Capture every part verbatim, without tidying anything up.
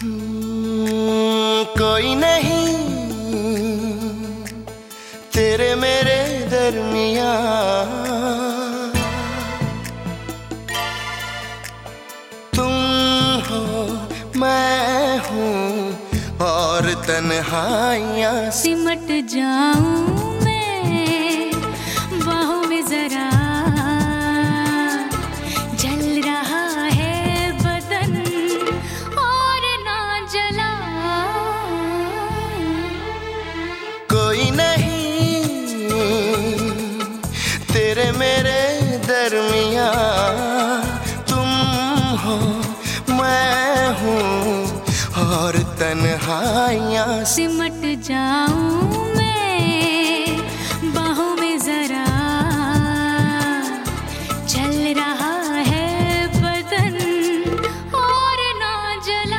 कोई नहीं तेरे मेरे दरमिया, तुम हो मैं हूँ और तन्हाइयाँ। सिमट जाऊं मैं बाहों में जरा, जल रहा है बदन और ना जला। कोई नहीं तेरे मेरे दरमिया, तुम हो मैं हूँ और तन्हाइयाँ। सिमट जाऊं मैं बाहों में जरा, चल रहा है बदन और ना जला।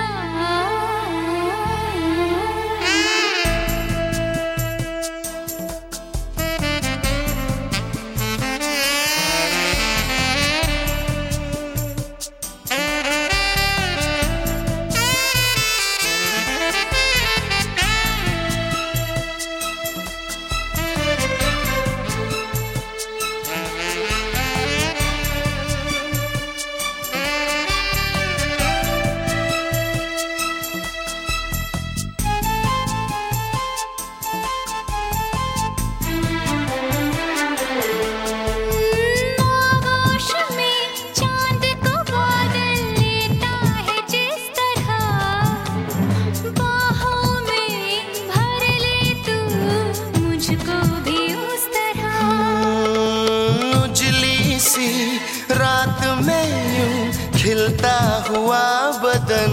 रात में यूं खिलता हुआ बदन,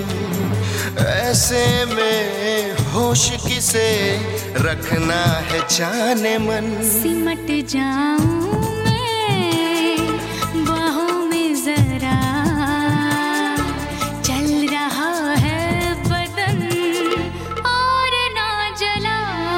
ऐसे में होश किसे रखना है जाने मन। सिमट जाऊं मैं बाहों में जरा, चल रहा है बदन और ना जला।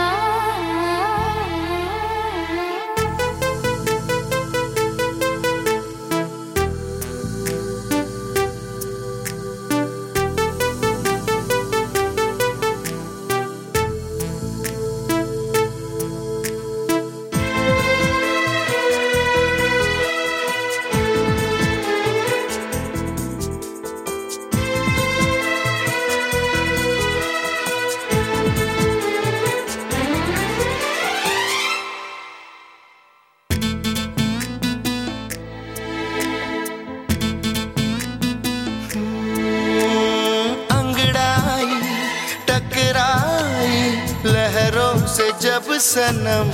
लहरों से जब सनम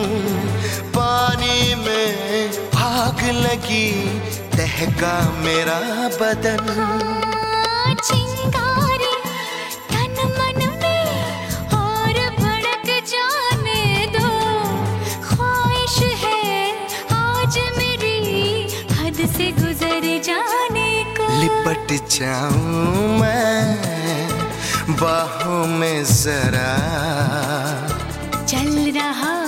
पानी में आग लगी, दहका मेरा बदन। चिंगारी तन मन में और भड़क जाने दो, ख्वाहिश है आज मेरी हद से गुजर जाने को। लिपट जाऊं मैं बाहों में जरा, चल रहा